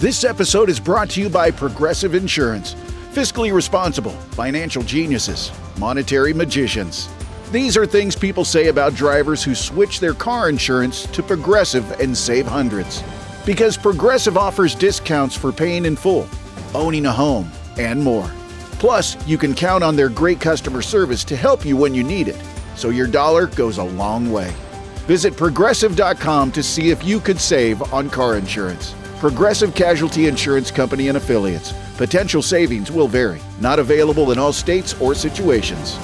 This episode is brought to you by Progressive Insurance. Fiscally responsible, financial geniuses, monetary magicians. These are things people say about drivers who switch their car insurance to Progressive and save hundreds. Because Progressive offers discounts for paying in full, owning a home, and more. Plus, you can count on their great customer service to help you when you need it, so your dollar goes a long way. Visit Progressive.com to see if you could save on car insurance. Progressive Casualty Insurance Company and Affiliates. Potential savings will vary. Not available in all states or situations.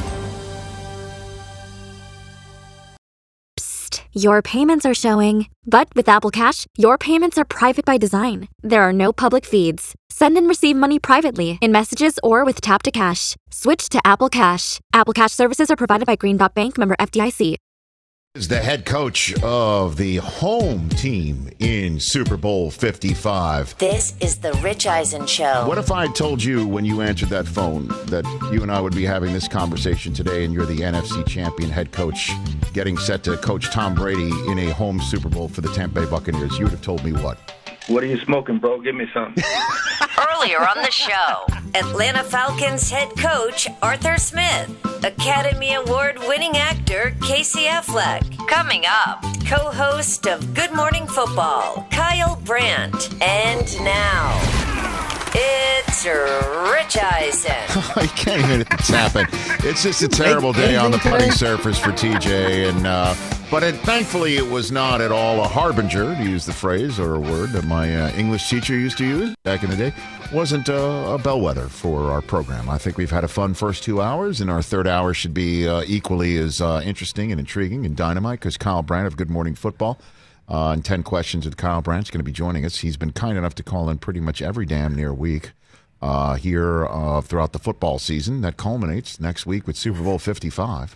Psst. Your payments are showing. But with Apple Cash, your payments are private by design. There are no public feeds. Send and receive money privately, in messages or with Tap to Cash. Switch to Apple Cash. Apple Cash services are provided by Green Dot Bank, member FDIC. Is the head coach of the home team in Super Bowl 55. This is the Rich Eisen Show. What if I told you when you answered that phone that you and I would be having this conversation today and you're the NFC champion head coach getting set to coach Tom Brady in a home Super Bowl for the Tampa Bay Buccaneers? You would have told me what? What are you smoking, bro? Give me some. Earlier on the show, Atlanta Falcons head coach Arthur Smith, Academy Award-winning actor Casey Affleck. Coming up, co-host of Good Morning Football, Kyle Brandt. And now, it's Rich Eisen. I can't even tap it. It's just a terrible day on the putting surface for TJ, but thankfully it was not at all a harbinger, to use the phrase or a word that my English teacher used to use back in the day. Wasn't a bellwether for our program. I think we've had a fun first 2 hours, and our third hour should be equally as interesting and intriguing and dynamite, because Kyle Brandt of Good Morning Football and 10 Questions with Kyle Brandt is going to be joining us. He's been kind enough to call in pretty much every damn near week here throughout the football season that culminates next week with Super Bowl 55.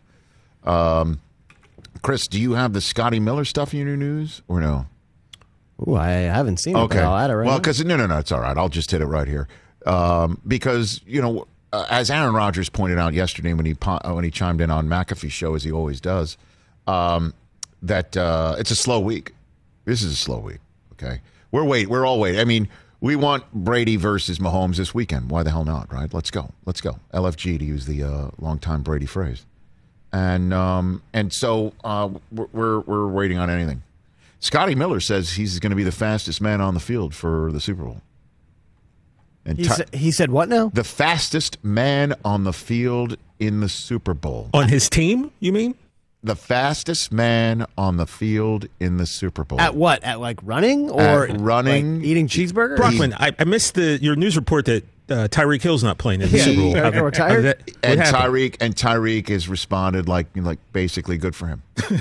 Chris, do you have the Scotty Miller stuff in your news or no? Ooh, I haven't seen it. Okay. But I'll add it right well, now. because no, it's all right. I'll just hit it right here. Because as Aaron Rodgers pointed out yesterday when he chimed in on McAfee's show, as he always does, that it's a slow week. This is a slow week. Okay, we're all waiting. I mean, we want Brady versus Mahomes this weekend. Why the hell not? Right? Let's go. LFG, to use the longtime Brady phrase. And so we're waiting on anything. Scotty Miller says he's going to be the fastest man on the field for the Super Bowl. And he said what now? The fastest man on the field in the Super Bowl. On his team, you mean? The fastest man on the field in the Super Bowl. At what? At like running or running? Like eating cheeseburgers? Brockman, I missed your news report that Tyreek Hill's not playing in the Super Bowl. Retired? And Tyreek has responded like basically good for him.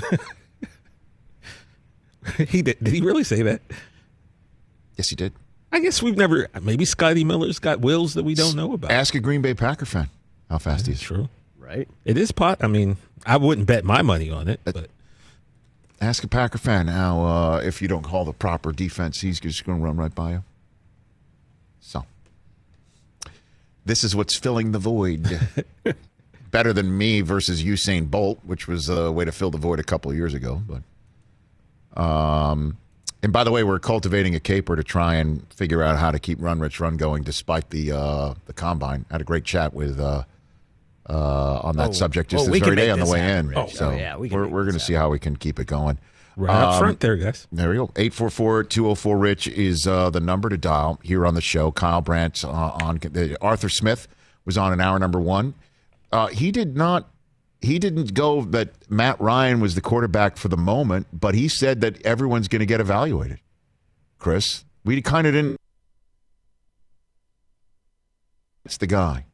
Did he really say that? Yes, he did. I guess maybe Scotty Miller's got wills that we don't know about. Ask a Green Bay Packer fan how fast he is. True. Right. It is I mean, I wouldn't bet my money on it, but ask a Packer fan how if you don't call the proper defense, he's just going to run right by you. So this is what's filling the void. Better than me versus Usain Bolt, which was a way to fill the void a couple of years ago. But and by the way, we're cultivating a caper to try and figure out how to keep Run Rich Run going despite the combine. I had a great chat with on that subject just this very day on the way in. We're going to see how we can keep it going. Right up front there, guys. There we go. 844-204-RICH is the number to dial here on the show. Kyle Brandt on Arthur Smith was on in hour number one. He didn't go that Matt Ryan was the quarterback for the moment, but he said that everyone's going to get evaluated. Chris, we kind of didn't. It's the guy.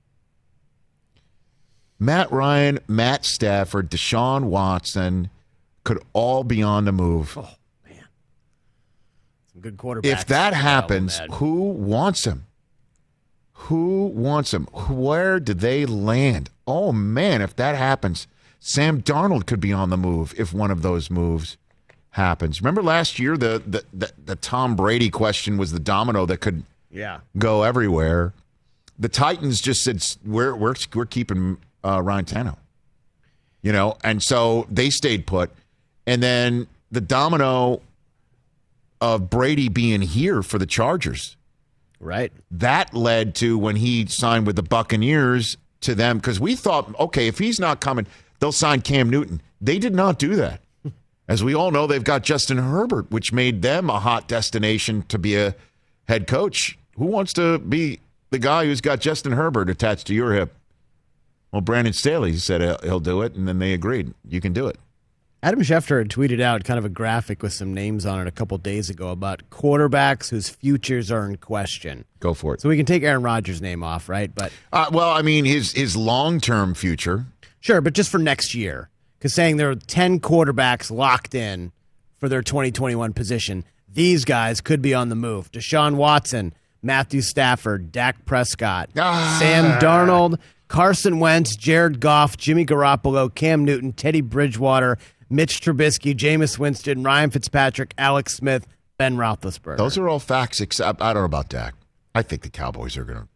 Matt Ryan, Matt Stafford, Deshaun Watson could all be on the move. Oh, man. Some good quarterbacks. If that happens, who wants him? Who wants him? Where do they land? Oh, man, if that happens, Sam Darnold could be on the move if one of those moves happens. Remember last year, the Tom Brady question was the domino that could go everywhere. The Titans just said, we're keeping Ryan Tannehill. And so they stayed put. And then the domino of Brady being here for the Chargers Right. That led to when he signed with the Buccaneers to them, because we thought, okay, if he's not coming, they'll sign Cam Newton. They did not do that. As we all know, they've got Justin Herbert, which made them a hot destination to be a head coach. Who wants to be the guy who's got Justin Herbert attached to your hip? Well, Brandon Staley said he'll do it, and then they agreed. You can do it. Adam Schefter had tweeted out kind of a graphic with some names on it a couple days ago about quarterbacks whose futures are in question. Go for it. So we can take Aaron Rodgers' name off, right? But Well, I mean, his long-term future. sure, but just for next year. Because saying there are 10 quarterbacks locked in for their 2021 position, these guys could be on the move. Deshaun Watson, Matthew Stafford, Dak Prescott, Sam Darnold, Carson Wentz, Jared Goff, Jimmy Garoppolo, Cam Newton, Teddy Bridgewater, Mitch Trubisky, Jameis Winston, Ryan Fitzpatrick, Alex Smith, Ben Roethlisberger. Those are all facts, except I don't know about Dak. I think the Cowboys are going to.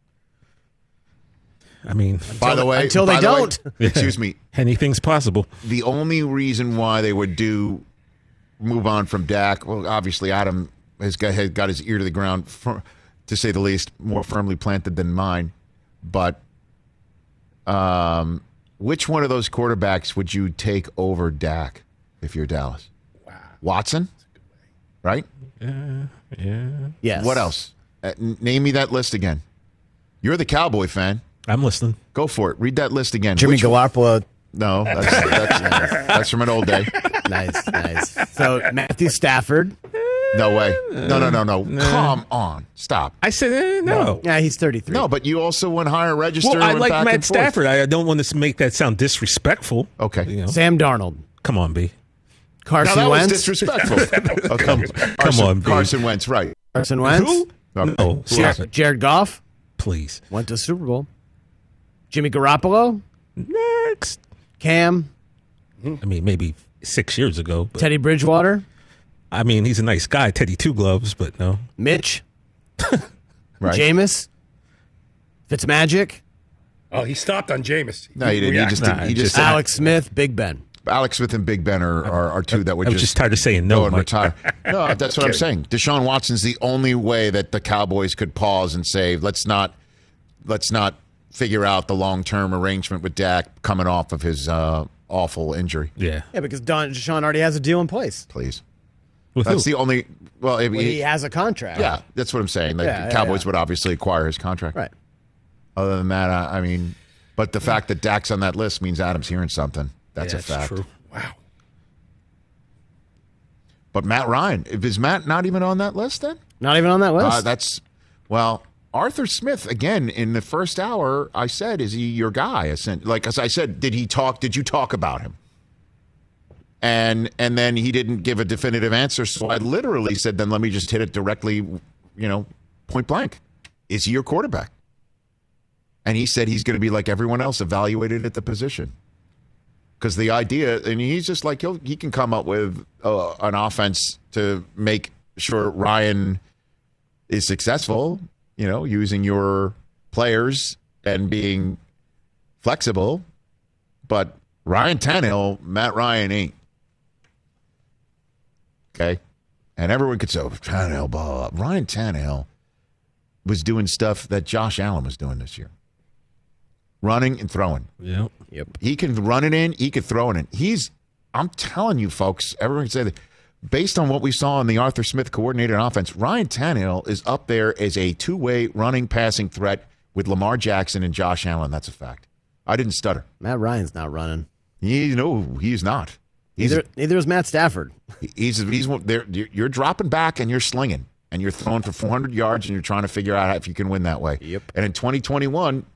I mean, until they don't. Excuse me. Anything's possible. The only reason why they would move on from Dak, well, obviously Adam has got his ear to the ground, to say the least, more firmly planted than mine. But which one of those quarterbacks would you take over Dak if you're Dallas? Wow. Watson? Right? Yeah. Yes. What else? Name me that list again. You're the Cowboy fan. I'm listening. Go for it. Read that list again. Jimmy Garoppolo. No, that's from an old day. Nice. So Matthew Stafford. No way. No. Come on. Stop. I said no. Yeah, he's 33. No, but you also went higher register. Well, I and went like back Matt and forth. Stafford. I don't want to make that sound disrespectful. Okay. You know? Sam Darnold. Come on, B. Carson Now that Wentz. was disrespectful. Okay. Come on, B. Carson Wentz, right. Carson Wentz. Who? Okay. No, stop it. Jared Goff. Please. Went to the Super Bowl. Jimmy Garoppolo. Next. Cam. I mean, maybe 6 years ago. But, Teddy Bridgewater. I mean, he's a nice guy, Teddy Two Gloves, but no. Mitch. Right. Jameis. Fitzmagic. Oh, he stopped on Jameis. No, he didn't. He just Alex Smith. Big Ben. Alex Smith and Big Ben are two that would I was just tired of saying no, go and Mike. retire. No, that's what I'm saying. Deshaun Watson's the only way that the Cowboys could pause and say, let's not figure out the long-term arrangement with Dak coming off of his awful injury. Yeah. Yeah, because Deshaun already has a deal in place. Please. With That's who? the only. Well, He has a contract. yeah, that's what I'm saying. The Yeah, Cowboys would obviously acquire his contract. Right. Other than that, I mean, but the fact that Dak's on that list means Adam's hearing something. That's Yeah, a fact. True. Wow. But Matt Ryan, is Matt not even on that list then? Not even on that list. Arthur Smith, again, in the first hour, I said, is he your guy? Like, as I said, did you talk about him? And then he didn't give a definitive answer, so I literally said, then let me just hit it directly, point blank. Is he your quarterback? And he said he's going to be like everyone else, evaluated at the position. Because the idea, and he's just like, he can come up with an offense to make sure Ryan is successful, using your players and being flexible. But Ryan Tannehill, Matt Ryan ain't. Okay? And everyone could say, Tannehill, blah, blah. Ryan Tannehill was doing stuff that Josh Allen was doing this year. Running and throwing. Yep. He can run it in. He can throw it in. I'm telling you, folks, everyone can say that based on what we saw in the Arthur Smith coordinated offense, Ryan Tannehill is up there as a two-way running, passing threat with Lamar Jackson and Josh Allen. That's a fact. I didn't stutter. Matt Ryan's not running. He's not. Neither is Matt Stafford. You're dropping back and you're slinging and you're throwing for 400 yards and you're trying to figure out if you can win that way. Yep. And in 2021,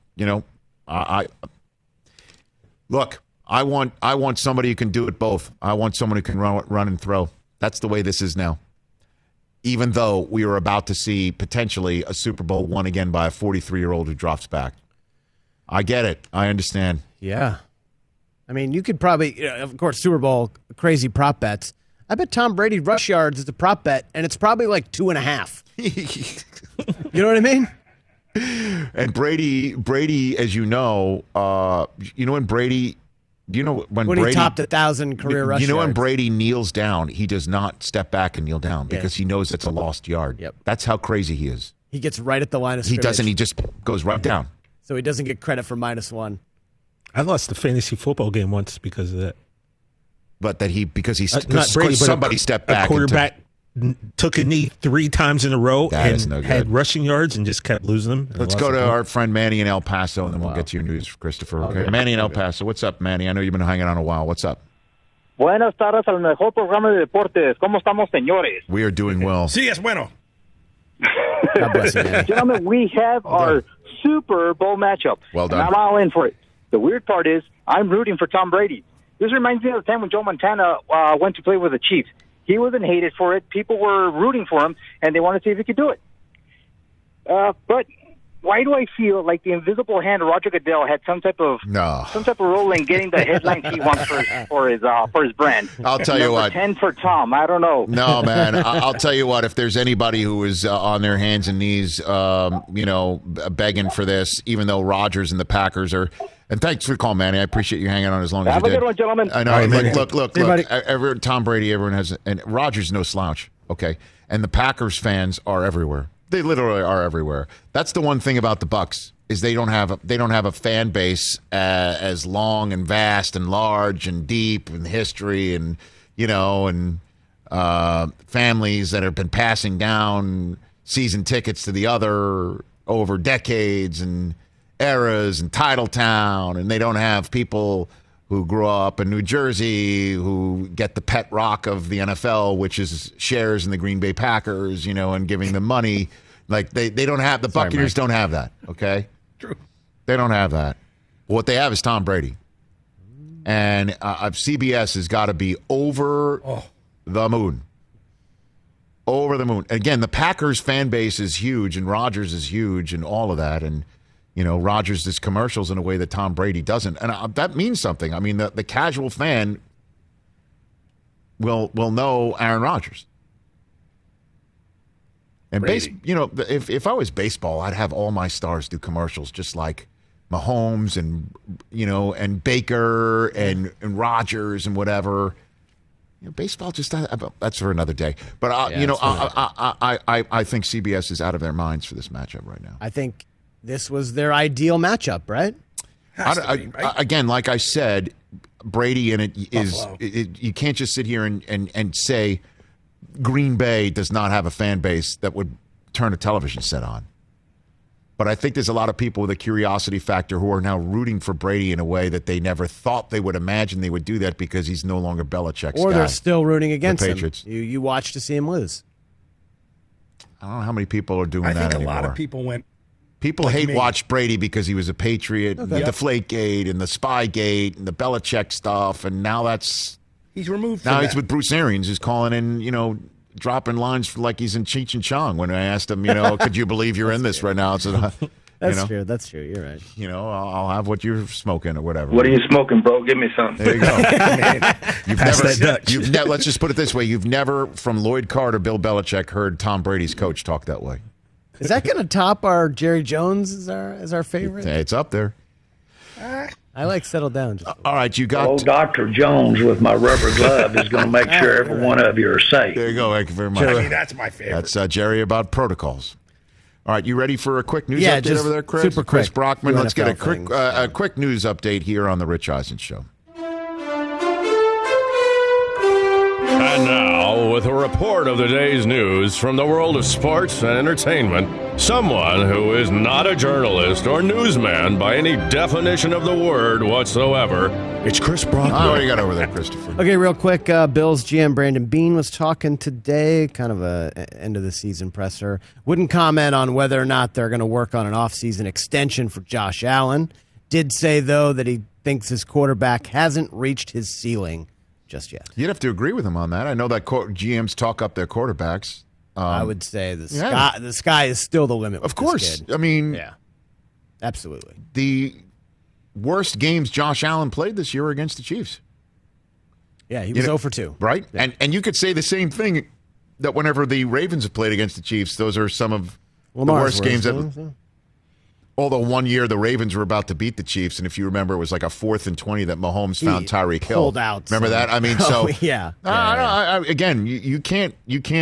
I want somebody who can do it both. I want someone who can run and throw. That's the way this is now. Even though we are about to see potentially a Super Bowl won again by a 43-year-old who drops back. I get it. I understand. Yeah. I mean, you could probably, of course, Super Bowl, crazy prop bets. I bet Tom Brady rush yards is a prop bet, and it's probably like 2.5. You know what I mean? And Brady, as you know, when Brady, when Brady Brady topped 1,000 career rush yards. When Brady kneels down, he does not step back and kneel down because he knows it's a lost yard. Yep. That's how crazy he is. He gets right at the line of He scrimmage. doesn't. He just goes right down. So he doesn't get credit for -1. I lost the fantasy football game once because of that. But that because Not Brady, but somebody stepped back. A quarterback took a knee 3 times in a row That is and no good. had rushing yards and just kept losing them. Let's go to our friend Manny in El Paso, and then we'll get to your news, Christopher. Okay, Manny in El Paso. What's up, Manny? I know you've been hanging on a while. What's up? Buenas tardes al mejor programa de deportes. ¿Cómo estamos, señores? We are doing well. Sí, es bueno. God bless you, Manny. Gentlemen, we have our Super Bowl matchup. Well done. And I'm all in for it. The weird part is I'm rooting for Tom Brady. This reminds me of the time when Joe Montana went to play with the Chiefs. He wasn't hated for it. People were rooting for him, and they wanted to see if he could do it. But why do I feel like the invisible hand of Roger Goodell had some type of role in getting the headlines he wants for his brand? I'll tell you what. 10 for Tom. I don't know. No, man. I'll tell you what. If there's anybody who is on their hands and knees, begging for this, even though Rodgers and the Packers are. And thanks for calling, Manny. I appreciate you hanging on as long as Have you a did. good one, gentlemen. I know. All right, Look. Tom Brady, everyone has, and Rodgers no slouch. Okay, and the Packers fans are everywhere. They literally are everywhere. That's the one thing about the Bucs is they don't have a fan base as long and vast and large and deep in history and families that have been passing down season tickets to the other over decades and eras and Titletown, and they don't have people who grew up in New Jersey who get the pet rock of the NFL, which is shares in the Green Bay Packers, and giving them money. Like they don't have the Buccaneers don't have that. Okay, True. They don't have that. What they have is Tom Brady, and CBS has got to be over the moon. Over the moon. Again, the Packers fan base is huge, and Rodgers is huge, and all of that, and. Rodgers does commercials in a way that Tom Brady doesn't. And that means something. I mean, the casual fan will know Aaron Rodgers. And if I was baseball, I'd have all my stars do commercials just like Mahomes and Baker and Rodgers and whatever. Baseball just that's for another day. But I think CBS is out of their minds for this matchup right now. I think this was their ideal matchup, right? Again, like I said, Brady in it is you can't just sit here and say Green Bay does not have a fan base that would turn a television set on. But I think there's a lot of people with a curiosity factor who are now rooting for Brady in a way that they never thought they would imagine they would do that because he's no longer Belichick's Or guy. they're still rooting against the him. Patriots. You watch to see him lose. I don't know how many people are doing I that think anymore. a lot of people went. People like hate me. watch Brady because he was a Patriot, and the Deflategate, and the Spygate, and the Belichick stuff, and now He's removed from now that. he's with Bruce Arians, who's calling in, dropping lines for like he's in Cheech and Chong. When I asked him, could you believe you're in this right now? It's That's true. That's true. You're right. I'll have what you're smoking or whatever. What are you smoking, bro? Give me some. There you go. Pass that Dutch. Let's just put it this way: you've never, from Lloyd Carr to Bill Belichick, heard Tom Brady's coach talk that way. Is that going to top our Jerry Jones as our favorite? It's up there. I like Settle Down. Just All right, you got. Old Dr. Jones with my rubber glove is going to make sure every one of you are safe. There you go. Thank you very much. I mean, that's my favorite. That's Jerry about protocols. All right, you ready for a quick news update just over there, Chris? super Chris quick. Brockman, let's get a NFL quick quick news update here on the Rich Eisen Show. And now, with a report of the day's news from the world of sports and entertainment, someone who is not a journalist or newsman by any definition of the word whatsoever, it's Chris Brockman. Oh, what do you got over there, Christopher? Okay, real quick. Bills GM Brandon Beane was talking today, kind of a end of the season presser. Wouldn't comment on whether or not they're going to work on an offseason extension for Josh Allen. Did say, though, that he thinks his quarterback hasn't reached his ceiling just yet. You'd have to agree with him on that. I know that GMs talk up their quarterbacks. I would say the sky is still the limit. Of course. I mean, yeah, absolutely. The worst games Josh Allen played this year were against the Chiefs. Yeah, he was 0 for 2. Right? Yeah. And you could say the same thing that whenever the Ravens have played against the Chiefs, those are some of the worst games ever. Although one year the Ravens were about to beat the Chiefs, and if you remember, it was like a 4th and 20 that Mahomes found Tyreek Hill. Pulled out. Remember that? I mean, so yeah. again, you can't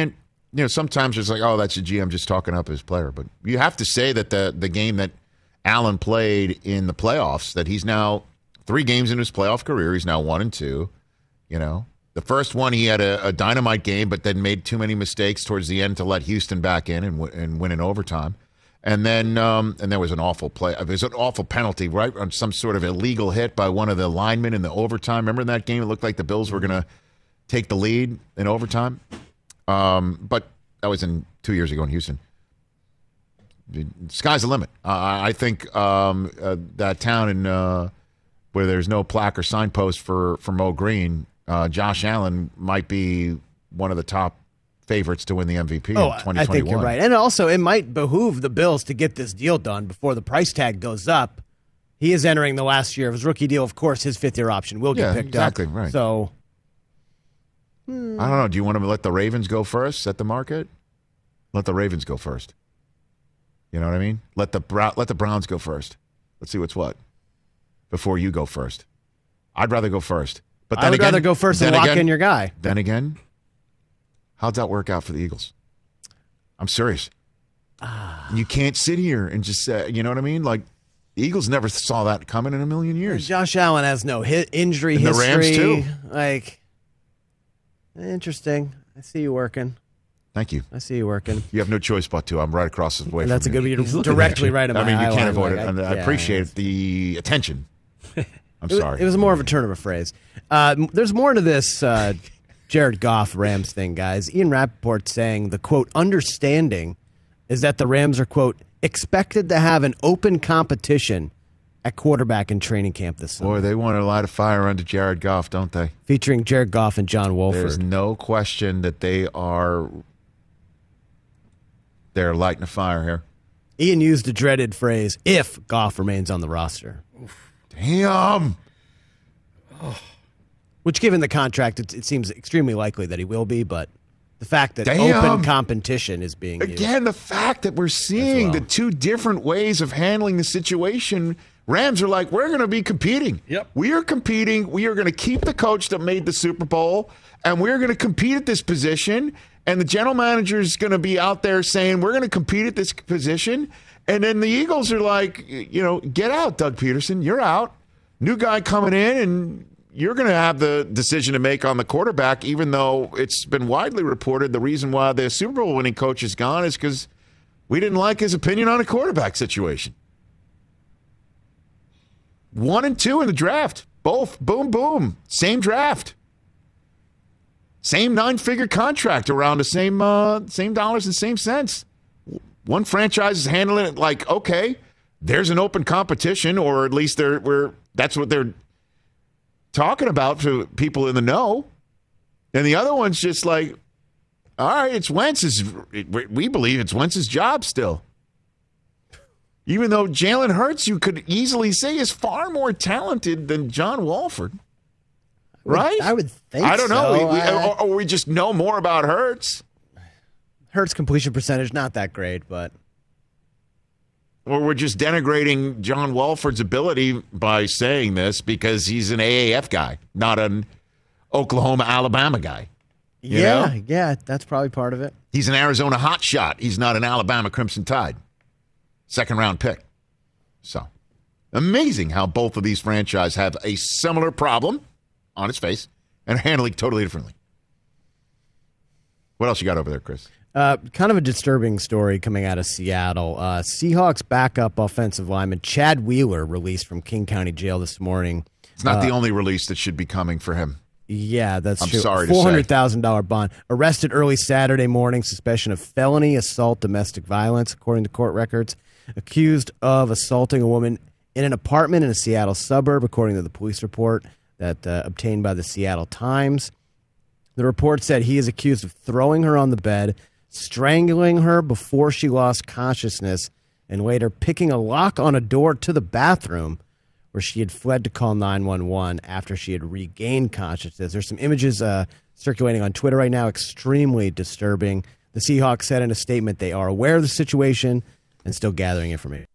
sometimes it's like, oh, that's a GM just talking up his player. But you have to say that the game that Allen played in the playoffs, that he's now 3 games in his playoff career, he's now 1-2. The first one he had a dynamite game, but then made too many mistakes towards the end to let Houston back in and win in overtime. And then there was an awful play. It was an awful penalty, right, on some sort of illegal hit by one of the linemen in the overtime. Remember in that game? It looked like the Bills were going to take the lead in overtime. But that was 2 years ago in Houston. The sky's the limit. I think that town in where there's no plaque or signpost for Mo Green, Josh Allen might be one of the top favorites to win the MVP in 2021. I think you're right. And also, it might behoove the Bills to get this deal done before the price tag goes up. He is entering the last year of his rookie deal. Of course, his 5th-year option will get picked up. Exactly, right. So, I don't know. Do you want to let the Ravens go first, set the market? Let the Ravens go first. You know what I mean? Let the Browns go first. Let's see what's what before you go first. I'd rather go first. But then I would rather go first and lock in your guy. Then again, how'd that work out for the Eagles? I'm serious. You can't sit here and just say, you know what I mean? Like, the Eagles never saw that coming in a million years. Josh Allen has no injury and history. The Rams, too. Like, interesting. I see you working. Thank you. I see you working. You have no choice but to. I'm right across the way from you. That's a good one. You're directly right in my eye. I mean, you can't avoid it. I appreciate the attention. I'm sorry. It was more of a turn of a phrase. There's more to this Jared Goff Rams thing, guys. Ian Rappaport saying the, quote, understanding is that the Rams are, quote, expected to have an open competition at quarterback in training camp this summer. Boy, they want to light a fire under Jared Goff, don't they? Featuring Jared Goff and John Wolford. There's no question that they're lighting a fire here. Ian used the dreaded phrase, if Goff remains on the roster. Damn. Which, given the contract, it seems extremely likely that he will be, but the fact that open competition is being used. Again, the fact that we're seeing the two different ways of handling the situation. Rams are like, we're going to be competing. Yep. We are competing. We are going to keep the coach that made the Super Bowl, and we're going to compete at this position. And the general manager is going to be out there saying, we're going to compete at this position. And then the Eagles are like, get out, Doug Peterson. You're out. New guy coming in, and you're going to have the decision to make on the quarterback, even though it's been widely reported the reason why the Super Bowl winning coach is gone is because we didn't like his opinion on a quarterback situation. 1 and 2 in the draft. Both. Boom, boom. Same draft. Same 9-figure contract around the same dollars and same cents. One franchise is handling it like, okay, there's an open competition, or at least that's what they're talking about to people in the know. And the other one's just like, all right, it's Wentz's. We believe it's Wentz's job still. Even though Jalen Hurts, you could easily say, is far more talented than John Wolford. Right? I would think so. I don't know. Or we just know more about Hurts. Hurts completion percentage, not that great, but. Or we're just denigrating John Wolford's ability by saying this because he's an AAF guy, not an Oklahoma, Alabama guy. Yeah, that's probably part of it. He's an Arizona hotshot. He's not an Alabama Crimson Tide. 2nd-round pick. So, amazing how both of these franchises have a similar problem on its face and are handling totally differently. What else you got over there, Chris? Kind of a disturbing story coming out of Seattle. Seahawks backup offensive lineman Chad Wheeler released from King County Jail this morning. It's not the only release that should be coming for him. Yeah, that's true. I'm sorry to say. $400,000 bond. Arrested early Saturday morning, suspicion of felony assault, domestic violence, according to court records. Accused of assaulting a woman in an apartment in a Seattle suburb, according to the police report that obtained by the Seattle Times. The report said he is accused of throwing her on the bed, strangling her before she lost consciousness, and later picking a lock on a door to the bathroom where she had fled to call 911 after she had regained consciousness. There's some images circulating on Twitter right now, extremely disturbing. The Seahawks said in a statement they are aware of the situation and still gathering information.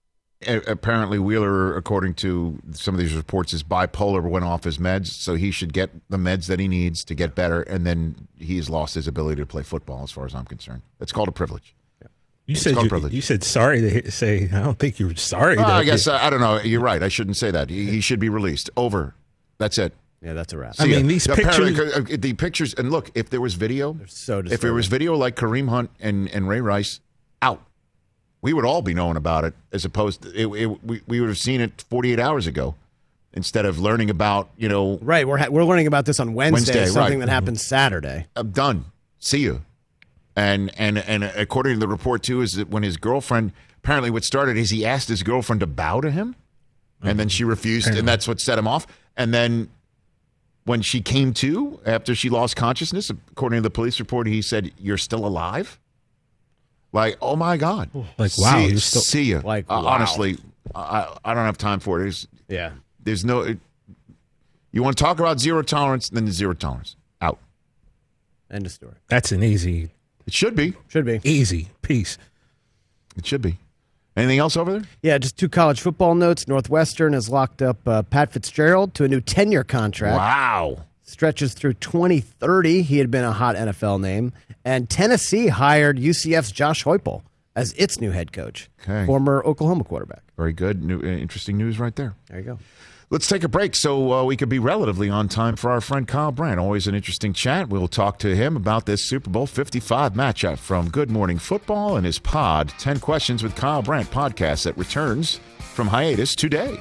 apparently Wheeler, according to some of these reports, is bipolar, went off his meds, so he should get the meds that he needs to get better, and then he's lost his ability to play football, as far as I'm concerned. It's called a privilege. You said sorry to say. I don't think you're sorry. I guess I don't know. You're right. I shouldn't say that. He should be released. Over. That's it. Yeah, that's a wrap. I mean, these pictures. The pictures, and look, if there was video, so if there was video like Kareem Hunt and Ray Rice, out. We would all be knowing about it, as opposed to we would have seen it 48 hours ago, instead of learning about Right, we're learning about this on Wednesday something that happened Saturday. I'm done. See you. And according to the report too, is that when his girlfriend, apparently what started is he asked his girlfriend to bow to him, and then she refused, and that's what set him off. And then when she came to after she lost consciousness, according to the police report, he said, "You're still alive." Like, oh my God! Like, wow! See you. Like, wow. Honestly, I don't have time for it. There's no. You want to talk about zero tolerance? Then there's zero tolerance. Out. End of story. That's an easy. It should be. Easy. Peace. It should be. Anything else over there? Yeah, just 2 college football notes. Northwestern has locked up Pat Fitzgerald to a new 10-year contract. Wow. Stretches through 2030. He had been a hot NFL name. And Tennessee hired UCF's Josh Heupel as its new head coach. Okay. Former Oklahoma quarterback. Very good. Interesting news right there. There you go. Let's take a break so we could be relatively on time for our friend Kyle Brandt. Always an interesting chat. We'll talk to him about this Super Bowl 55 matchup from Good Morning Football and his pod, 10 Questions with Kyle Brandt podcast that returns from hiatus today.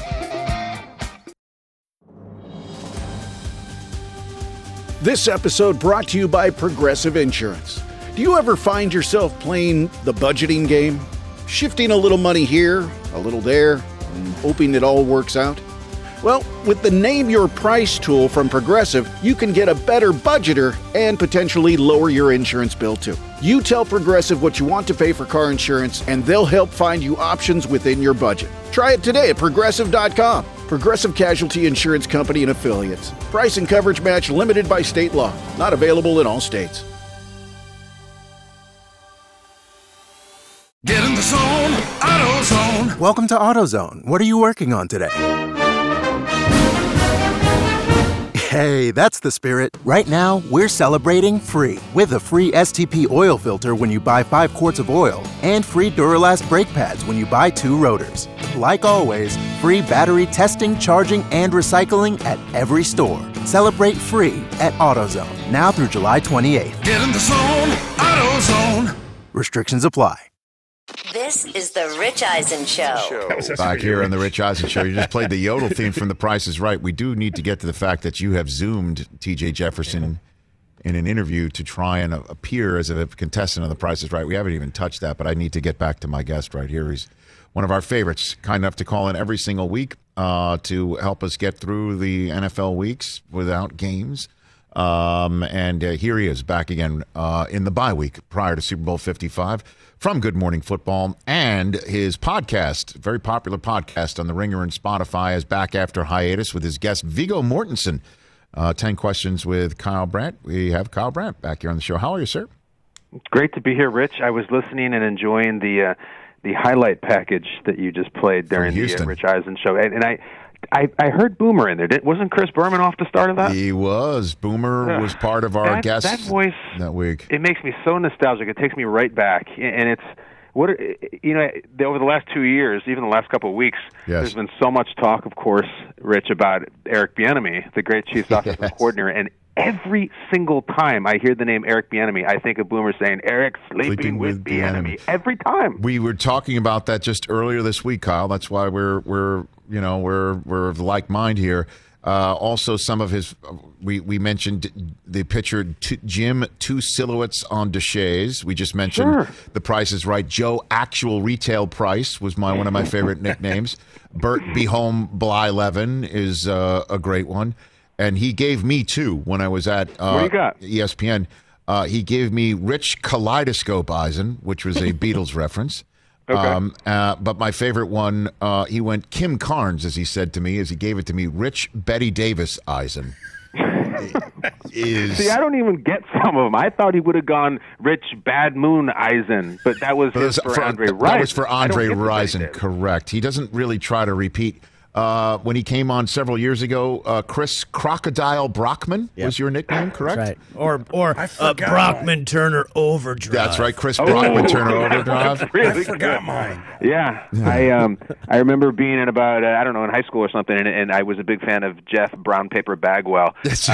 This episode brought to you by Progressive Insurance. Do you ever find yourself playing the budgeting game? Shifting a little money here, a little there, and hoping it all works out? Well, with the Name Your Price tool from Progressive, you can get a better budgeter and potentially lower your insurance bill too. You tell Progressive what you want to pay for car insurance, and they'll help find you options within your budget. Try it today at Progressive.com. Progressive Casualty Insurance Company and Affiliates. Price and coverage match limited by state law. Not available in all states. Get in the zone, AutoZone. Welcome to AutoZone. What are you working on today? Hey, that's the spirit. Right now, we're celebrating free with a free STP oil filter when you buy 5 quarts of oil and free Duralast brake pads when you buy 2 rotors. Like always, free battery testing, charging, and recycling at every store. Celebrate free at AutoZone now through July 28th. Get in the zone, AutoZone. Restrictions apply. This is the Rich Eisen Show. Back here on the Rich Eisen Show. You just played the yodel theme from The Price is Right. We do need to get to the fact that you have Zoomed T.J. Jefferson in an interview to try and appear as a contestant on The Price is Right. We haven't even touched that, but I need to get back to my guest right here. He's one of our favorites, kind enough to call in every single week to help us get through the NFL weeks without games. And here he is back again in the bye week prior to Super Bowl 55 from Good Morning Football, and his podcast, very popular podcast on the Ringer and Spotify, is back after hiatus with his guest Viggo Mortensen. 10 Questions with Kyle Brandt. We have Kyle Brandt back here on the show. How are you, sir? Great to be here, Rich. I was listening and enjoying the highlight package that you just played during the Rich Eisen show, and I heard Boomer in there. Wasn't Chris Berman off the start of that? He was. Boomer was part of our guest that voice that week. It makes me so nostalgic. It takes me right back, and it's over the last 2 years, even the last couple of weeks, there's been so much talk, of course, Rich, about Eric Bieniemy, the great Chiefs offensive coordinator, and every single time I hear the name Eric Bieniemy, I think of Boomer saying, "Eric sleeping with Bieniemy." Every time. We were talking about that just earlier this week, Kyle. That's why we're of like mind here. Also, some of his, we mentioned the picture Jim, 2 silhouettes on Deshays. We just mentioned The Price is Right. Joe, actual retail price was one of my favorite nicknames. Bert Be Home Bly Levin is a great one. And he gave me 2 when I was at what do you got? ESPN. He gave me Rich Kaleidoscope Eisen, which was a Beatles reference. Okay. But my favorite one, he went Kim Carnes, as he said to me, as he gave it to me, Rich Betty Davis Eisen. is. See, I don't even get some of them. I thought he would have gone Rich Bad Moon Eisen, but that was for Andre Rison. That was for Andre Rison, correct. He doesn't really try to repeat. When he came on several years ago, Chris Crocodile Brockman was your nickname, correct? That's right. Or Brockman Turner Overdrive. That's right, Chris Brockman Turner Overdrive. Really I forgot mine. Yeah, I remember being in about in high school or something, and I was a big fan of Jeff Brown Paper Bagwell.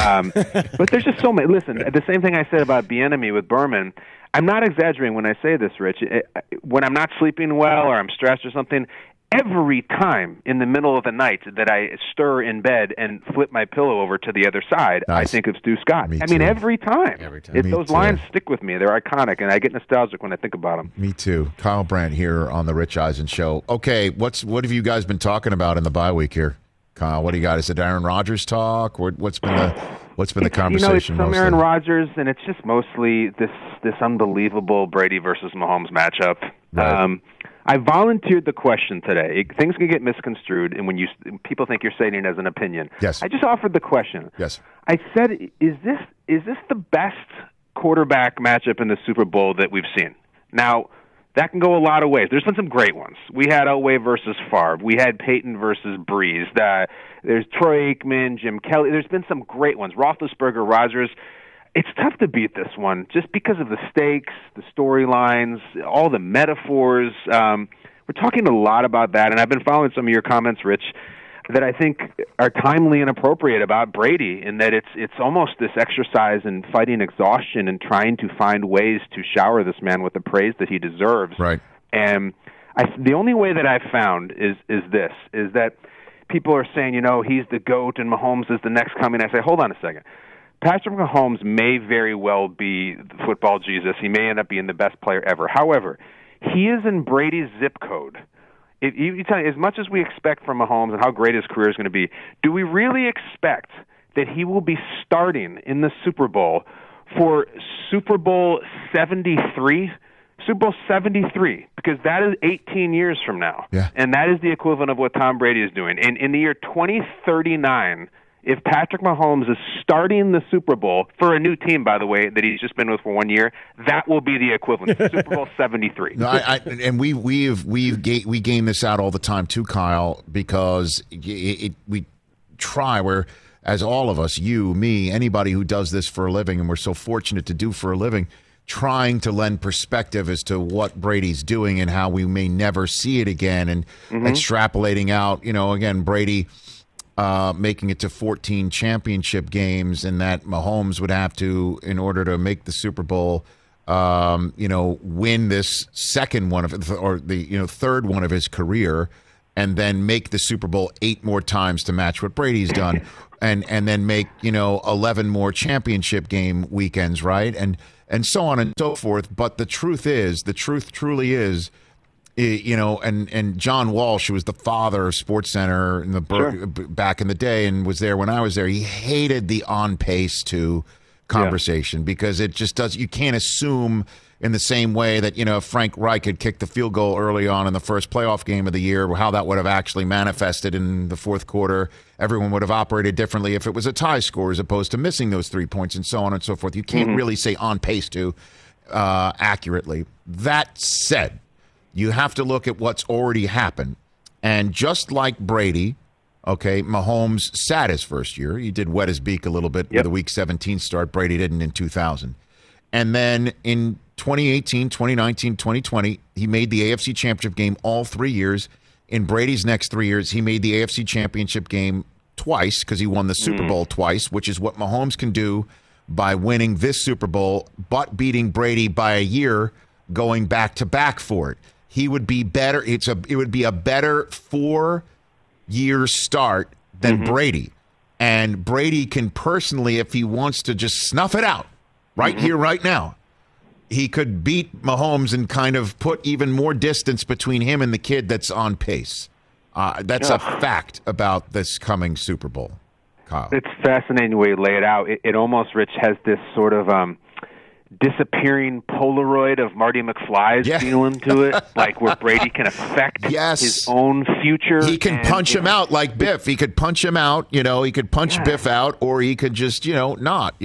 But there's just so many. Listen, the same thing I said about Bieniemy with Berman. I'm not exaggerating when I say this, Rich. When I'm not sleeping well or I'm stressed or something, every time in the middle of the night that I stir in bed and flip my pillow over to the other side, I think of Stu Scott. Me I mean, too. every time. Those too. lines stick with me. They're iconic, and I get nostalgic when I think about them. Me too. Kyle Brandt here on the Rich Eisen Show. Okay, what have you guys been talking about in the bye week here, Kyle? What do you got? Is it Aaron Rodgers talk? What's been the conversation? It's some Aaron Rodgers, and it's just mostly this unbelievable Brady versus Mahomes matchup. Right. I volunteered the question today. Things can get misconstrued, and when people think you're saying it as an opinion. Yes. I just offered the question. Yes. I said, is this the best quarterback matchup in the Super Bowl that we've seen? Now, that can go a lot of ways. There's been some great ones. We had Elway versus Favre. We had Peyton versus Breeze. There's Troy Aikman, Jim Kelly. There's been some great ones. Roethlisberger, Rodgers. It's tough to beat this one just because of the stakes, the storylines, all the metaphors. We're talking a lot about that, and I've been following some of your comments, Rich, that I think are timely and appropriate about Brady, in that it's almost this exercise in fighting exhaustion and trying to find ways to shower this man with the praise that he deserves. Right. And the only way that I've found is that people are saying, he's the GOAT and Mahomes is the next coming. I say, hold on a second. Patrick Mahomes may very well be the football Jesus. He may end up being the best player ever. However, he is in Brady's zip code. You tell me, as much as we expect from Mahomes and how great his career is going to be, do we really expect that he will be starting in the Super Bowl for Super Bowl 73? Super Bowl 73, because that is 18 years from now. Yeah. And that is the equivalent of what Tom Brady is doing. In the year 2039, if Patrick Mahomes is starting the Super Bowl for a new team, by the way, that he's just been with for 1 year, that will be the equivalent to Super Bowl 73. No, and we game this out all the time too, Kyle, because we try as all of us, you, me, anybody who does this for a living, and we're so fortunate to do for a living, trying to lend perspective as to what Brady's doing and how we may never see it again, and extrapolating out, again, Brady making it to 14 championship games, and that Mahomes would have to, in order to make the Super Bowl, win this second one or the third one of his career, and then make the Super Bowl 8 more times to match what Brady's done, and then make 11 more championship game weekends, right, and so on and so forth. But the truth truly is, and John Walsh, who was the father of SportsCenter back in the day and was there when I was there, he hated the on pace to conversation because it just does. You can't assume in the same way that if Frank Reich had kicked the field goal early on in the first playoff game of the year, how that would have actually manifested in the fourth quarter. Everyone would have operated differently if it was a tie score as opposed to missing those 3 points and so on and so forth. You can't really say on pace to accurately. That said, you have to look at what's already happened. And just like Brady, Mahomes sat his first year. He did wet his beak a little bit with a Week 17 start. Brady didn't in 2000. And then in 2018, 2019, 2020, he made the AFC Championship game all 3 years. In Brady's next 3 years, he made the AFC Championship game twice because he won the Super Bowl twice, which is what Mahomes can do by winning this Super Bowl, but beating Brady by a year going back-to-back for it. He would be better. It would be a better 4-year start than Brady. And Brady can personally, if he wants to just snuff it out right here, right now, he could beat Mahomes and kind of put even more distance between him and the kid that's on pace. That's a fact about this coming Super Bowl, Kyle. It's fascinating the way you lay it out. It almost, Rich, has this sort of disappearing Polaroid of Marty McFly's feeling to it, like where Brady can affect his own future. He can punch him out like Biff. He could punch him out, he could punch Biff out, or he could just, not.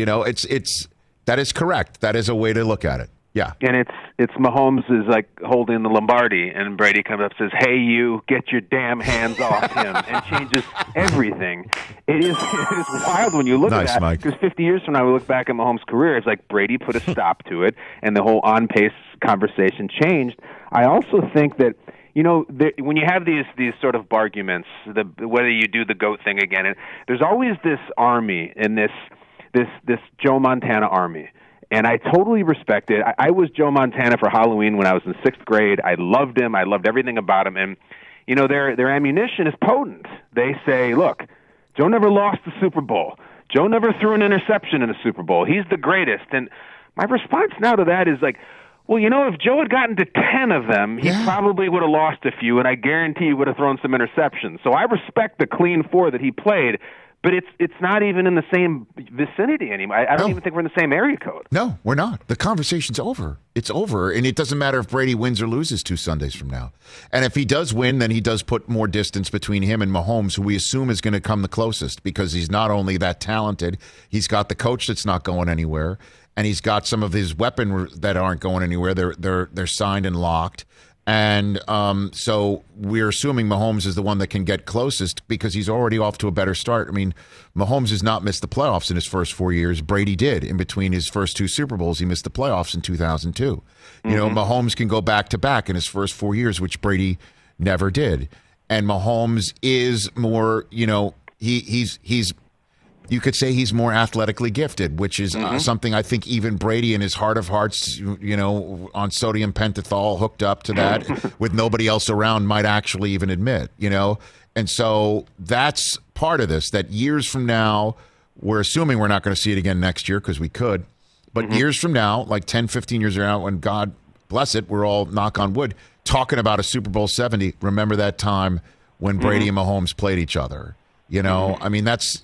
That is correct. That is a way to look at it. Yeah. And it's Mahomes is like holding the Lombardi, and Brady comes up and says, "Hey, you, get your damn hands off him," and changes everything. It is wild when you look at that. Because 50 years from now, we look back at Mahomes' career, it's like Brady put a stop to it, and the whole on-pace conversation changed. I also think that, when you have these sort of arguments, whether you do the GOAT thing again, there's always this army and this Joe Montana army. And I totally respect it. I was Joe Montana for Halloween when I was in 6th grade. I loved him. I loved everything about him. And, their ammunition is potent. They say, look, Joe never lost the Super Bowl. Joe never threw an interception in a Super Bowl. He's the greatest. And my response now to that is like, well, if Joe had gotten to 10 of them, he probably would have lost a few, and I guarantee he would have thrown some interceptions. So I respect the clean 4 that he played. But it's not even in the same vicinity anymore. I don't even think we're in the same area code. No, we're not. The conversation's over. It's over, and it doesn't matter if Brady wins or loses 2 Sundays from now. And if he does win, then he does put more distance between him and Mahomes, who we assume is going to come the closest, because he's not only that talented, he's got the coach that's not going anywhere, and he's got some of his weapons that aren't going anywhere. They're signed and locked. And so we're assuming Mahomes is the one that can get closest because he's already off to a better start. I mean, Mahomes has not missed the playoffs in his first 4 years. Brady did. In between his first 2 Super Bowls, he missed the playoffs in 2002. Mahomes can go back-to-back in his first 4 years, which Brady never did. And Mahomes is more, he's you could say he's more athletically gifted, which is something I think even Brady in his heart of hearts, on sodium pentothal hooked up to that with nobody else around might actually even admit, And so that's part of this, that years from now, we're assuming we're not going to see it again next year because we could. But years from now, like 10, 15 years from now, when God bless it, we're all, knock on wood, talking about a Super Bowl 70. Remember that time when Brady and Mahomes played each other. I mean, that's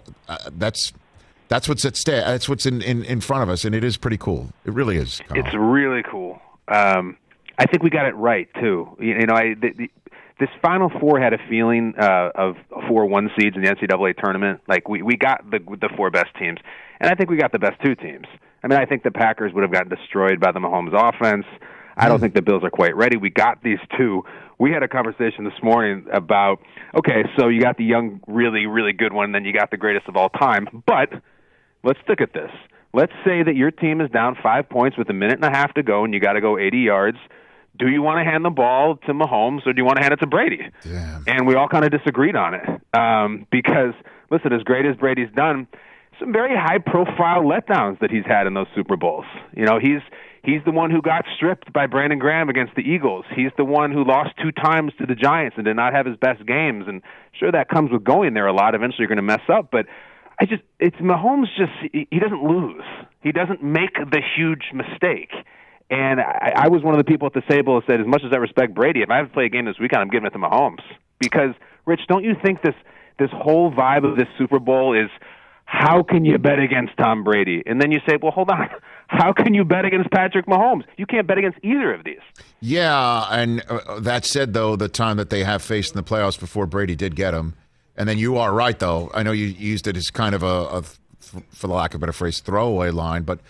what's at stake. That's what's in front of us, and it is pretty cool. It really is. Carl. It's really cool. I think we got it right too. This Final Four had a feeling of 4 1 seeds in the NCAA tournament. Like we got the 4 best teams, and I think we got the best 2 teams. I mean, I think the Packers would have gotten destroyed by the Mahomes offense. I don't think the Bills are quite ready. We got these 2. We had a conversation this morning about, okay, so you got the young, really, really good one, then you got the greatest of all time. But let's look at this. Let's say that your team is down 5 points with a minute and a half to go, and you got to go 80 yards. Do you want to hand the ball to Mahomes, or do you want to hand it to Brady? Damn. And we all kind of disagreed on it because, listen, as great as Brady's done, some very high-profile letdowns that he's had in those Super Bowls. He's the one who got stripped by Brandon Graham against the Eagles. He's the one who lost 2 times to the Giants and did not have his best games. And sure, that comes with going there a lot. Eventually, you're going to mess up. But it's Mahomes. He doesn't lose. He doesn't make the huge mistake. And I was one of the people at the table that said, as much as I respect Brady, if I have to play a game this weekend, I'm giving it to Mahomes. Because, Rich, don't you think this whole vibe of this Super Bowl is, how can you bet against Tom Brady? And then you say, well, hold on. How can you bet against Patrick Mahomes? You can't bet against either of these. Yeah, and that said, though, the time that they have faced in the playoffs before Brady did get him, and then you are right, though. I know you used it as kind of a for the lack of a better phrase, throwaway line, but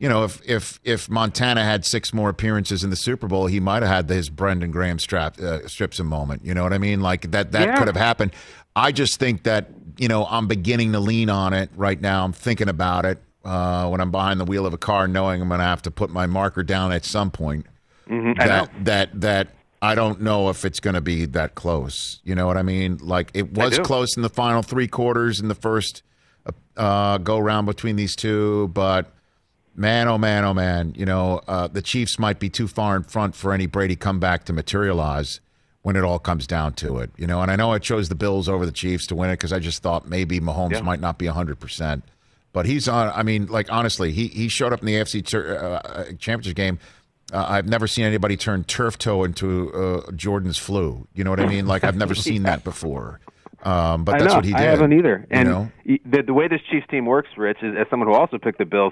if Montana had 6 more appearances in the Super Bowl, he might have had his Brendan Graham strips a moment. You know what I mean? Like that could have happened. I just think that I'm beginning to lean on it right now. I'm thinking about it. When I'm behind the wheel of a car, knowing I'm going to have to put my marker down at some point, that I don't know if it's going to be that close. You know what I mean? Like it was close in the final 3 quarters in the first go round between these 2, but man, oh man, oh man, the Chiefs might be too far in front for any Brady comeback to materialize when it all comes down to it. And I know I chose the Bills over the Chiefs to win it because I just thought maybe Mahomes might not be 100%. But he's on. I mean, like honestly, he showed up in the AFC Championship game. I've never seen anybody turn turf toe into Jordan's flu. You know what I mean? Like I've never seen that before. But that's what he did. I haven't either. And the way this Chiefs team works, Rich, is as someone who also picked the Bills,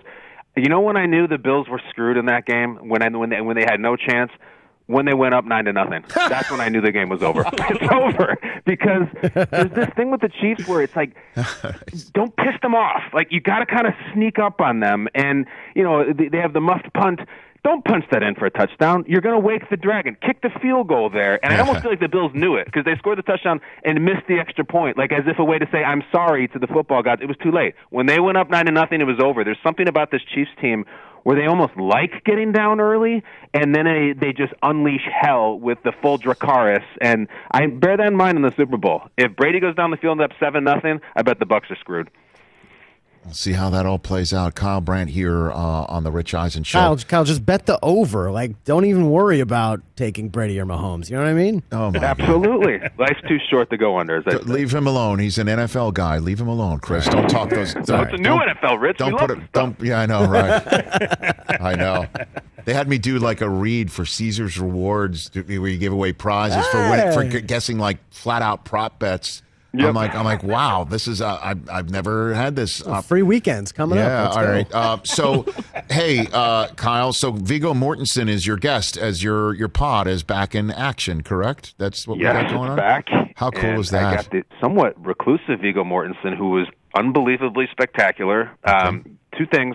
You know when I knew the Bills were screwed in that game? When they had no chance? When they went up 9-0. That's when I knew the game was over. It's over. Because there's this thing with the Chiefs where it's like, don't piss them off. Like, you got to kind of sneak up on them. And, you know, they have the muffed punt. Don't punch that in for a touchdown. You're going to wake the dragon. Kick the field goal there. And I almost feel like the Bills knew it because they scored the touchdown and missed the extra point, like as if a way to say, I'm sorry to the football gods. It was too late. When they went up 9-0, it was over. There's something about this Chiefs team where they almost like getting down early, and then they just unleash hell with the full Dracarys. And I bear that in mind in the Super Bowl. If Brady goes down the field and up 7-0, I bet the Bucs are screwed. We'll see how that all plays out. Kyle Brandt here on the Rich Eisen Show. Kyle, just bet the over. Like, don't even worry about taking Brady or Mahomes. You know what I mean? Oh, my Absolutely. Life's too short to go under. Leave him alone. He's an NFL guy. Leave him alone, Chris. Don't talk those. It's a new NFL, Rich. Don't put it. Yeah, I know, right? I know. They had me do like a read for Caesar's Rewards where you give away prizes for guessing like flat out prop bets. Yep. I'm like, wow, this is I've never had this. Free weekends coming up. Yeah, all right. So, hey, Kyle. So Viggo Mortensen is your guest as your pod is back in action, correct? That's what we got going on. Back. How cool is that? I got the somewhat reclusive Viggo Mortensen, who was unbelievably spectacular. Okay. Two things.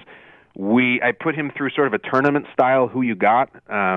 I put him through sort of a tournament style Who You Got.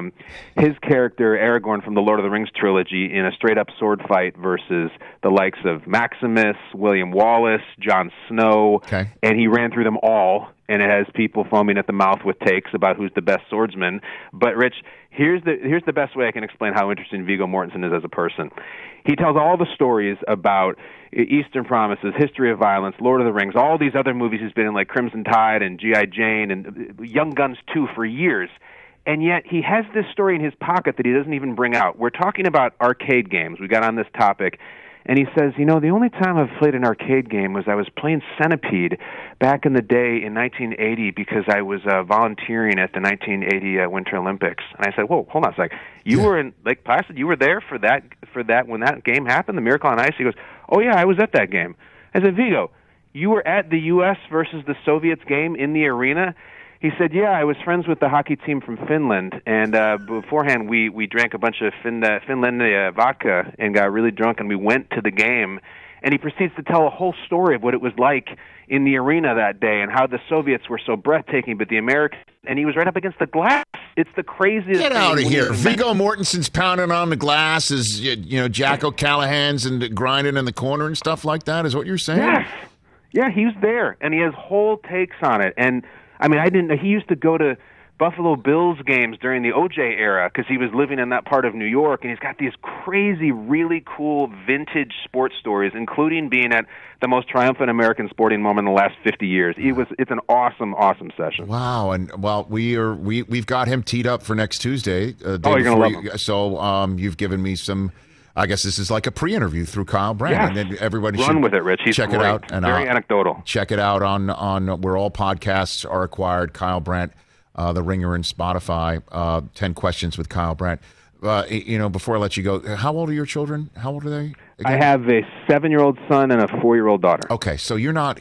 His character, Aragorn from the Lord of the Rings trilogy, in a straight-up sword fight versus the likes of Maximus, William Wallace, Jon Snow, and he ran through them all, and it has people foaming at the mouth with takes about who's the best swordsman. But, Rich, here's the best way I can explain how interesting Viggo Mortensen is as a person. He tells all the stories about Eastern Promises, History of Violence, Lord of the Rings, all these other movies he's been in, like Crimson Tide and G.I. Jane and Young Guns 2 for years. And yet he has this story in his pocket that he doesn't even bring out. We're talking about arcade games. We got on this topic. And he says, you know, the only time I've played an arcade game was I was playing Centipede back in the day in 1980 because I was volunteering at the 1980 Winter Olympics. And I said, whoa, hold on a sec. You were in Lake Placid? You were there for that when that game happened, the Miracle on Ice? He goes, oh, yeah, I was at that game. I said, Viggo, you were at the U.S. versus the Soviets game in the arena? He said, yeah, I was friends with the hockey team from Finland, and beforehand we drank a bunch of Finlandia vodka and got really drunk, and we went to the game. And he proceeds to tell a whole story of what it was like in the arena that day and how the Soviets were so breathtaking, but the Americans, and he was right up against the glass. It's the craziest thing. Get out of here. Viggo Mortensen's pounding on the glass as, you know, Jack O'Callahan's and grinding in the corner and stuff like that, is what you're saying? Yes. Yeah, he was there, and he has whole takes on it. And I mean, I didn't know. He used to go to Buffalo Bills games during the O.J. era because he was living in that part of New York, and he's got these crazy, really cool vintage sports stories, including being at the most triumphant American sporting moment in the last 50 years. It's an awesome, awesome session. Wow, and well, we've got him teed up for next Tuesday. You're gonna love him. So you've given me some. I guess this is like a pre-interview through Kyle Brandt, yes. And then everybody run should with it, Rich. He's check great. it out. And very anecdotal. Check it out on where all podcasts are acquired. Kyle Brandt, The Ringer, and Spotify. 10 Questions with Kyle Brandt. You know, before I let you go, how old are your children? How old are they? Again? I have a 7-year-old son and a 4-year-old daughter. Okay, so you're not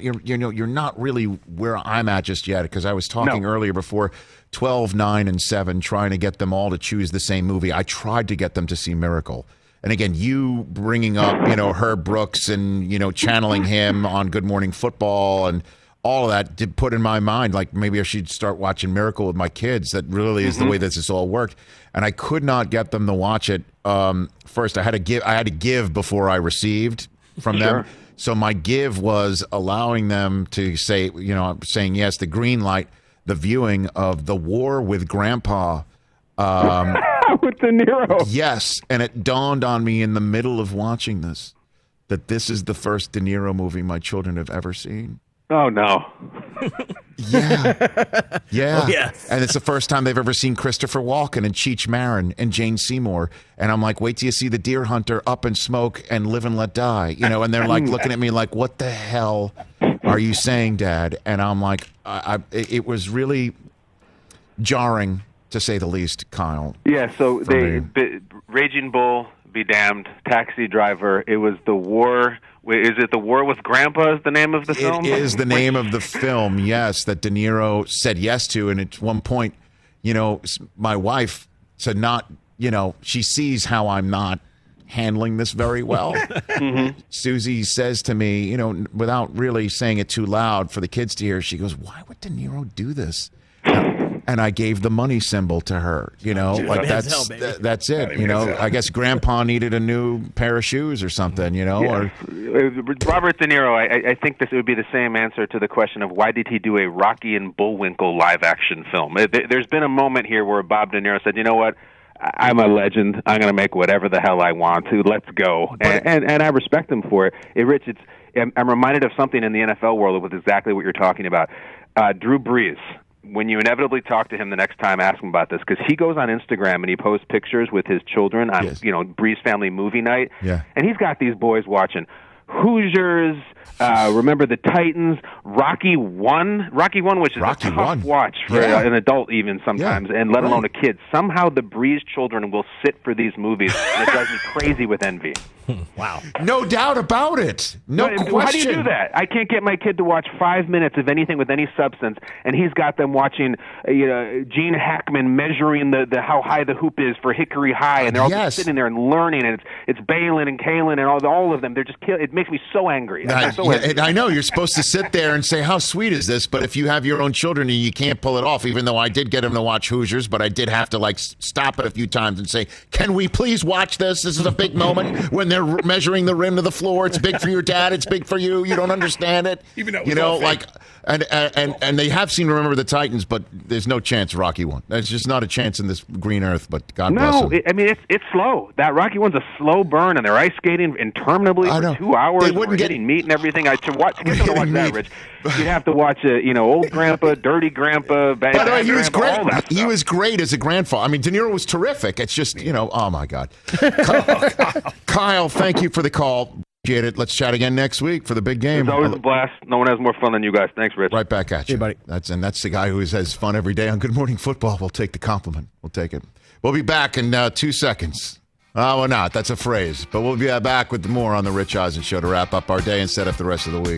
really where I'm at just yet, because I was talking earlier before 12, 9, and 7, trying to get them all to choose the same movie. I tried to get them to see Miracle. And again, you bringing up, you know, Herb Brooks and, you know, channeling him on Good Morning Football and all of that did put in my mind, like, maybe I should start watching Miracle with my kids. That really is the way this has all worked. And I could not get them to watch it. First, I had to give before I received from them. So my give was allowing them to say, you know, saying yes, the green light, the viewing of The War with Grandpa. With De Niro. Yes, and it dawned on me in the middle of watching this that this is the first De Niro movie my children have ever seen. Oh, no. Yeah. Oh, yes. And it's the first time they've ever seen Christopher Walken and Cheech Marin and Jane Seymour. And I'm like, wait till you see The Deer Hunter, Up and Smoke, and Live and Let Die. You know, and they're like looking at me like, what the hell are you saying, Dad? And I'm like, it was really jarring, to say the least, Kyle. Yeah, so Raging Bull, be damned, Taxi Driver. It was the war. Is it The War with Grandpa is the name of the film? It is the name of the film, yes, that De Niro said yes to. And at one point, my wife said she sees how I'm not handling this very well. Susie says to me, without really saying it too loud for the kids to hear, she goes, "Why would De Niro do this?" And I gave the money symbol to her, that's it. I guess Grandpa needed a new pair of shoes or something, or Robert De Niro. I think this would be the same answer to the question of why did he do a Rocky and Bullwinkle live action film. There's been a moment here where Bob De Niro said, "You know what? I'm a legend. I'm going to make whatever the hell I want to. Let's go." And I respect him for it. Rich, I'm reminded of something in the NFL world with exactly what you're talking about. Drew Brees. When you inevitably talk to him the next time, ask him about this, because he goes on Instagram and he posts pictures with his children on, Brees family movie night, and he's got these boys watching Hoosiers, remember the Titans, Rocky One, which is a tough watch for an adult even sometimes, and let alone a kid. Somehow the Brees children will sit for these movies, and it drives me crazy with envy. Wow. No doubt about it. No question. How do you do that? I can't get my kid to watch 5 minutes of anything with any substance, and he's got them watching Gene Hackman measuring the how high the hoop is for Hickory High, and they're all just sitting there and learning, and it's Balin and Kalen and all of them. They're just it makes me so angry. I know you're supposed to sit there and say, "How sweet is this?" But if you have your own children and you can't pull it off, even though I did get them to watch Hoosiers, but I did have to stop it a few times and say, "Can we please watch this? This is a big moment when they're measuring the rim to the floor. It's big for your dad. It's big for you. You don't understand it." Even though and they have seemed to remember the Titans, but there's no chance Rocky won. There's just not a chance in this green earth. But God bless them. It's slow. That Rocky one's a slow burn, and they're ice skating interminably for 2 hours. They wouldn't get meat and everything. To get them to watch that, Rich, you'd have to watch Old Grandpa, Dirty Grandpa. By the way, he was great. All that he was great as a grandfather. I mean, De Niro was terrific. It's just oh my God. Kyle, thank you for the call. Appreciate it. Let's chat again next week for the big game. It's always a blast. No one has more fun than you guys. Thanks, Rich. Right back at you. Hey, buddy. That's the guy who has fun every day on Good Morning Football. We'll take the compliment. We'll take it. We'll be back in 2 seconds. We're not. That's a phrase. But we'll be back with more on the Rich Eisen Show to wrap up our day and set up the rest of the week.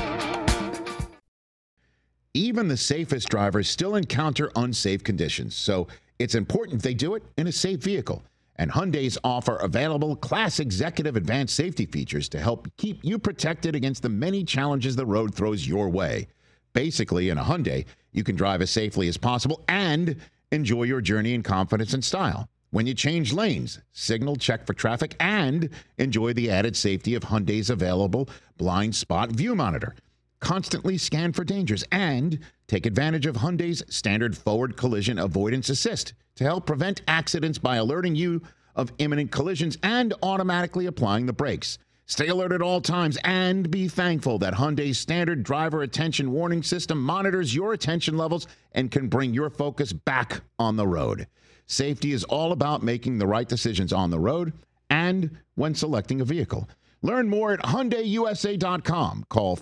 Even the safest drivers still encounter unsafe conditions, so it's important they do it in a safe vehicle. And Hyundai's offer available Class Executive Advanced Safety features to help keep you protected against the many challenges the road throws your way. Basically, in a Hyundai, you can drive as safely as possible and enjoy your journey in confidence and style. When you change lanes, signal, check for traffic, and enjoy the added safety of Hyundai's available blind spot view monitor. Constantly scan for dangers and take advantage of Hyundai's standard forward collision avoidance assist to help prevent accidents by alerting you of imminent collisions and automatically applying the brakes. Stay alert at all times and be thankful that Hyundai's standard driver attention warning system monitors your attention levels and can bring your focus back on the road. Safety is all about making the right decisions on the road and when selecting a vehicle. Learn more at HyundaiUSA.com. Call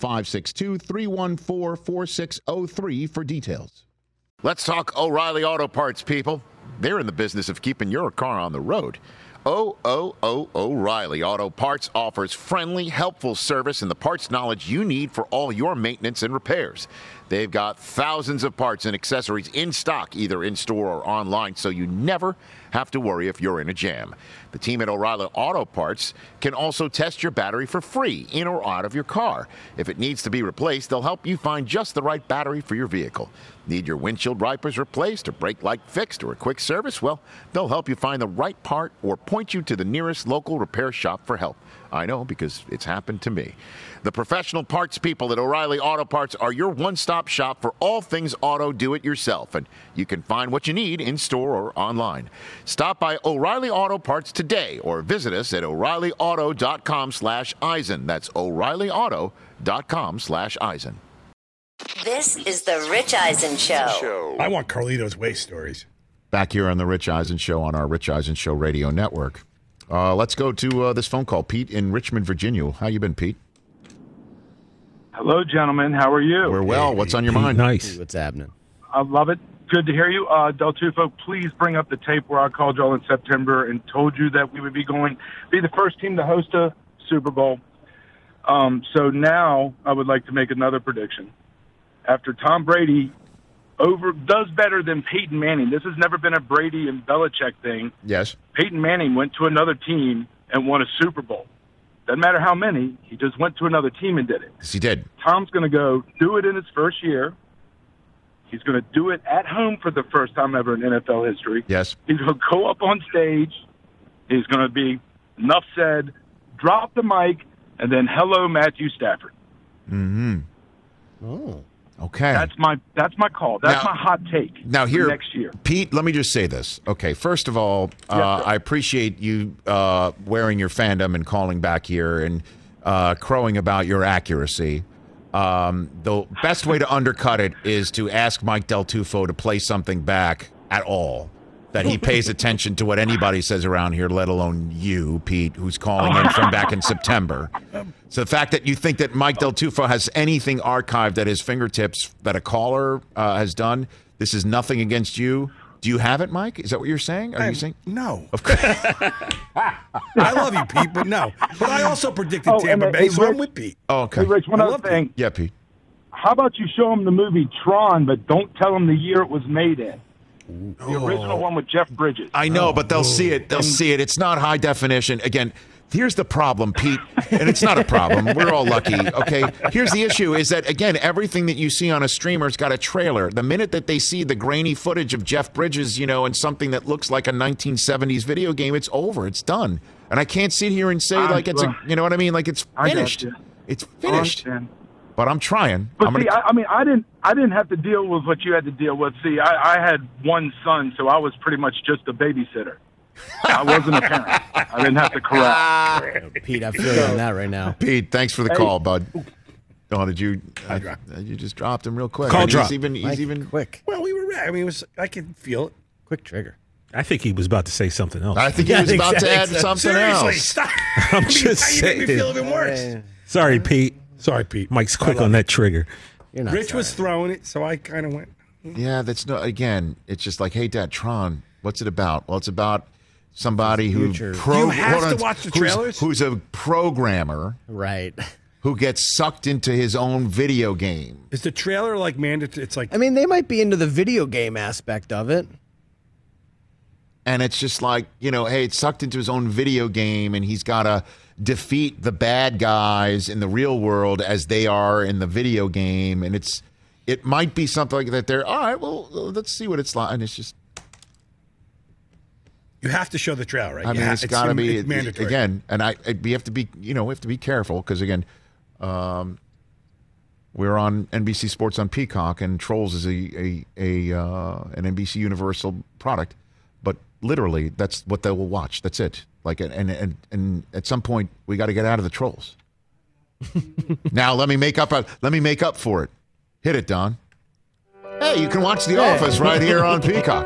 562-314-4603 for details. Let's talk O'Reilly Auto Parts, people. They're in the business of keeping your car on the road. O'Reilly Auto Parts offers friendly, helpful service and the parts knowledge you need for all your maintenance and repairs. They've got thousands of parts and accessories in stock, either in-store or online, so you never have to worry if you're in a jam. The team at O'Reilly Auto Parts can also test your battery for free, in or out of your car. If it needs to be replaced, they'll help you find just the right battery for your vehicle. Need your windshield wipers replaced or brake light fixed or a quick service? Well, they'll help you find the right part or point you to the nearest local repair shop for help. I know, because it's happened to me. The professional parts people at O'Reilly Auto Parts are your one-stop shop for all things auto do-it-yourself, and you can find what you need in-store or online. Stop by O'Reilly Auto Parts today or visit us at O'ReillyAuto.com/Eisen. That's O'ReillyAuto.com/Eisen. This is the Rich Eisen Show. I want Carlito's Way stories. Back here on the Rich Eisen Show on our Rich Eisen Show radio network. Let's go to this phone call. Pete in Richmond, Virginia. How you been, Pete? Hello, gentlemen. How are you? We're well. What's on your mind? Nice. What's happening? I love it. Good to hear you. Del Tufo, please bring up the tape where I called y'all in September and told you that we would be the first team to host a Super Bowl. So now I would like to make another prediction. After Tom Brady does better than Peyton Manning, this has never been a Brady and Belichick thing. Yes. Peyton Manning went to another team and won a Super Bowl. Doesn't matter how many, he just went to another team and did it. Yes, he did. Tom's going to go do it in his first year. He's going to do it at home for the first time ever in NFL history. Yes. He's going to go up on stage. He's going to be, enough said, drop the mic, and then hello, Matthew Stafford. Mm-hmm. Oh. Okay. That's my call. That's my hot take. Now here, next year, Pete. Let me just say this. Okay. First of all, I appreciate you wearing your fandom and calling back here and crowing about your accuracy. The best way to undercut it is to ask Mike Del Tufo to play something back at all that he pays attention to what anybody says around here, let alone you, Pete, who's calling in from back in September. So the fact that you think that Mike Del Tufo has anything archived at his fingertips that a caller has done, this is nothing against you. Do you have it, Mike? Is that what you're saying? Are you saying? No. Of course. I love you, Pete, but no. But I also predicted Tampa Bay, so I'm with Pete. Oh, okay. Hey, Rich, one other thing. Yeah, Pete. How about you show him the movie Tron, but don't tell him the year it was made in? The original one with Jeff Bridges. I know, but they'll see it. They'll see it. It's not high definition. Again, here's the problem, Pete, and it's not a problem. We're all lucky, okay? Here's the issue is that, again, everything that you see on a streamer's got a trailer. The minute that they see the grainy footage of Jeff Bridges, and something that looks like a 1970s video game, it's over. It's done. And I can't sit here and say, it's you know what I mean? Like it's finished. It's finished. But I'm trying. But I didn't have to deal with what you had to deal with. See, I had one son, so I was pretty much just a babysitter. I wasn't a parent. I didn't have to correct. Pete, I feel you on that right now. Pete, thanks for the call, bud. Oh, did you? You just dropped him real quick. Call drop. He's even quick. Well, we were. I mean, I could feel it. Quick trigger. I think he was about to say something else. I think he was about to add something Seriously, else. stop. I'm just saying. You make me feel even worse. Sorry, Pete. Sorry, Pete. Mike's quick on that trigger. You're not Rich sorry. was throwing it, so I kind of went. Yeah, that's no. Again, it's just like, hey, Dad, Tron. What's it about? Well, it's about somebody who you have to watch the trailers. Who's a programmer, right? Who gets sucked into his own video game. Is the trailer like mandatory? It's like. I mean, they might be into the video game aspect of it. And it's just like, hey, it's sucked into his own video game, and he's got to defeat the bad guys in the real world as they are in the video game. And it might be something like that. They're, all right, well, let's see what it's like. And it's just. You have to show the trailer, right? I mean, it's got to be mandatory. Again, and we have to be, we have to be careful because, again, we're on NBC Sports on Peacock, and Trolls is an NBC Universal product. But literally, that's what they will watch. That's it. Like, and at some point, we got to get out of the Trolls. Now, let me make up for it. Hit it, Don. Hey, you can watch The Office right here on Peacock.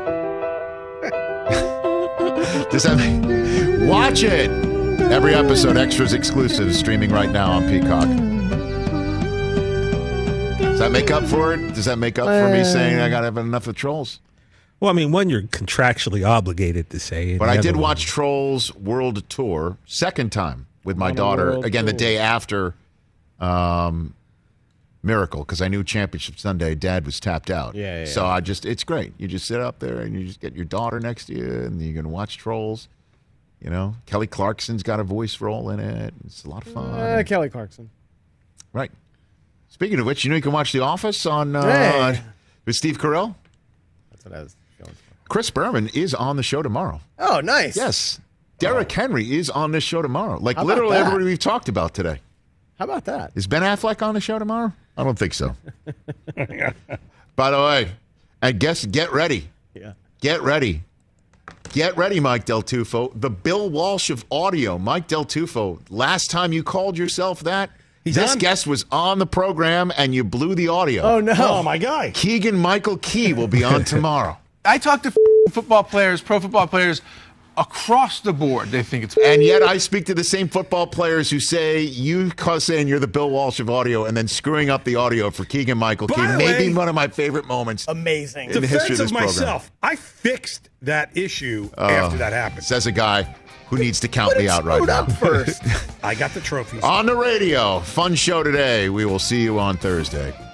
Watch it. Every episode, extras, exclusives, streaming right now on Peacock. Does that make up for it? Does that make up for me saying I got to have enough of Trolls? Well, I mean, one, you're contractually obligated to say. But I did watch Trolls World Tour second time with my daughter, again, the day after Miracle, because I knew Championship Sunday, Dad was tapped out. Yeah. So it's great. You just sit up there and you just get your daughter next to you, and you're going to watch Trolls. Kelly Clarkson's got a voice role in it. It's a lot of fun. Kelly Clarkson. Right. Speaking of which, you can watch The Office on with Steve Carell. That's what I was going for. Chris Berman is on the show tomorrow. Oh, nice. Yes. Derrick Henry is on this show tomorrow. Like literally everybody we've talked about today. How about that? Is Ben Affleck on the show tomorrow? I don't think so. By the way, get ready. Yeah. Get ready. Get ready, Mike Del Tufo. The Bill Walsh of audio. Mike Del Tufo, last time you called yourself that, this guest was on the program and you blew the audio. Oh, no. Oh, my guy. Keegan-Michael Key will be on tomorrow. I talk to football players, pro football players, across the board, they think it's. And yet I speak to the same football players who say you saying you're the Bill Walsh of audio and then screwing up the audio for Keegan-Michael Key. Maybe one of my favorite moments. Amazing. In the history of this program. Myself, I fixed that issue after that happened. Says a guy who needs to count me out right now. First. I got the trophies. On the radio. Fun show today. We will see you on Thursday.